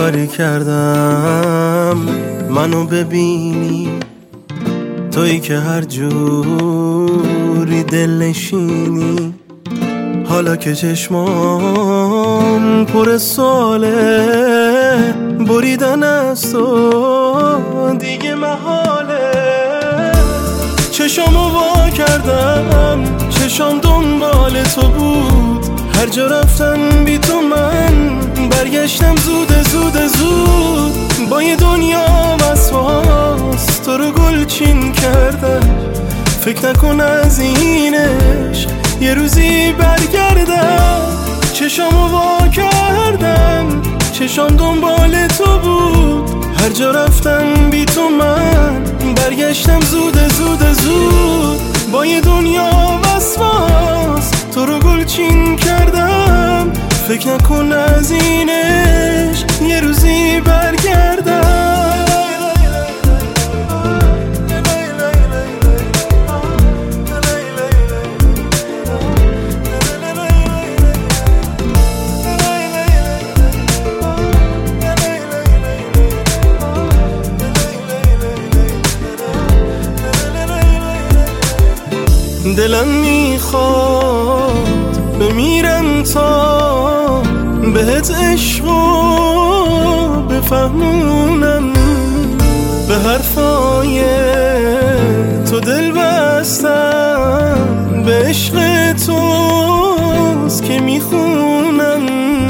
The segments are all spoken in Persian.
کاری کردم منو ببینی، تویی که هر جوری دل نشینی. حالا که چشمام پر ساله، بریدن از تو دیگه محاله. چشامو وا کردم، چشام دنبال تو بود. هر جا رفتن بی تو من برگشتم زود زود زود. با یه دنیا وسواس تو رو گلچین کردم. فکر نکن از این عشق یه روزی برگردم. چشامو وا کردم، چشام دنبال تو بود. هر جا رفتن بی تو من برگشتم زود زود زود. با یه دنیا وسواس تو رو گلچین کردم. فکر نکن از این عشق یه روزی برگردم. دلم میخواد بمیرم تا بهت عشقو بفهمونم. به حرفای تو دل بستم، به عشق توست که میخونم.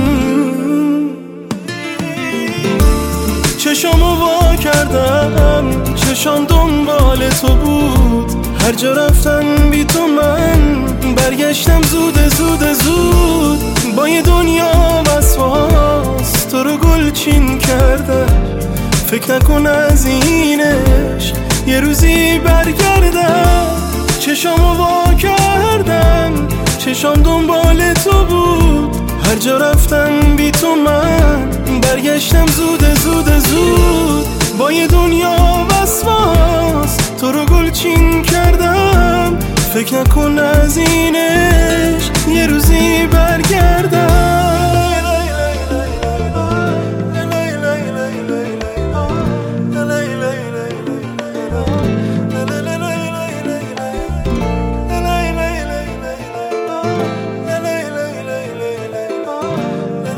چشامو وا کردم، چشام دنبال تو بود. هر جا رفتن بی تو من برگشتم زود زود زود. با یه دنیا وسواس تو رو گلچین کردم. فکر نکن از این عشق یه روزی برگردم. چشامو وا کردم، چشام دنبال تو بود. هر جا رفتن بی تو من برگشتم زود زود زود. با یه دنیا وسواس تو رو گلچین کردم. فکر نکن از این عشق یه روزی برگردم.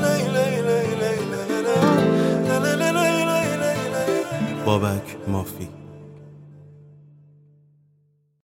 بابک مافی.